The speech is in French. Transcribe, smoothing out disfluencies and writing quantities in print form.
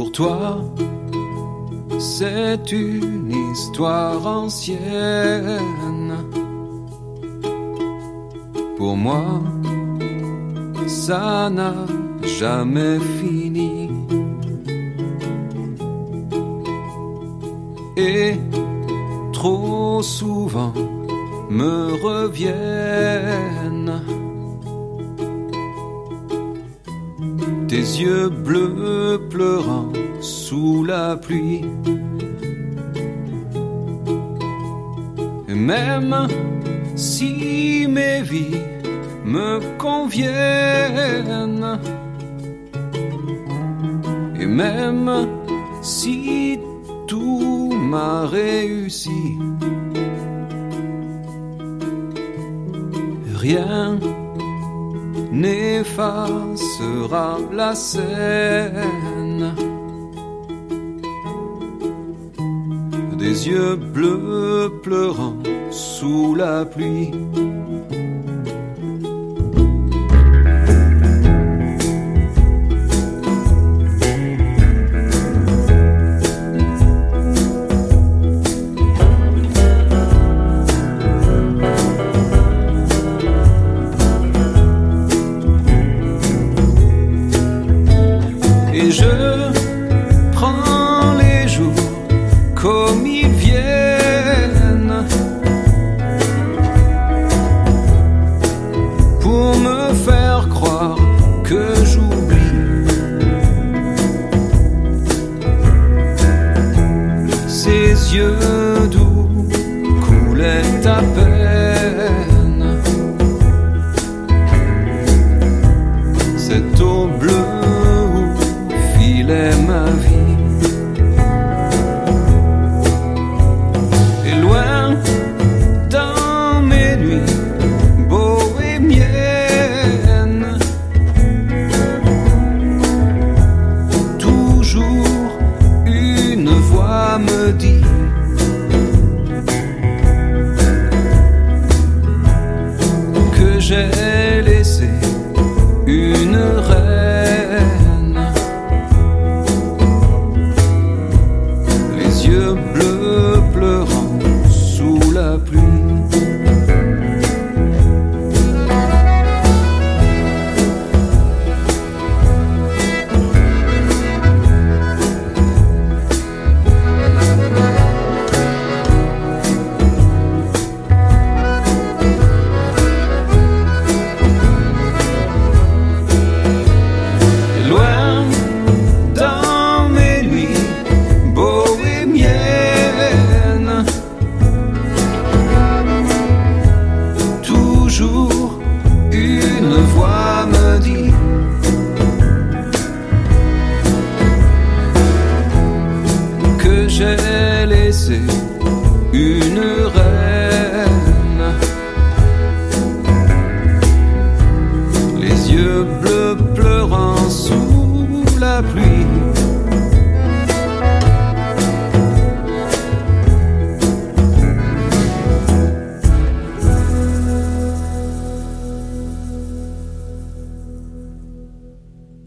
Pour toi, c'est une histoire ancienne. Pour moi, ça n'a jamais fini. Et trop souvent me reviennent tes yeux bleus pleurant sous la pluie. Et même si mes vies me conviennent, et même si tout m'a réussi, rien n'effacera la scène des yeux bleus pleurant sous la pluie. Et je prends les jours comme ils viennent pour me faire croire que j'oublie ces yeux d'où coulait à peine cette eau bleue ma vie. Et loin dans mes nuits bohémiennes, toujours une voix me dit que j'ai laissé une reine. Yeux bleus pleurant sous la pluie. Loin dans mes nuits bohémiennes, toujours une voix me dit que j'ai laissé une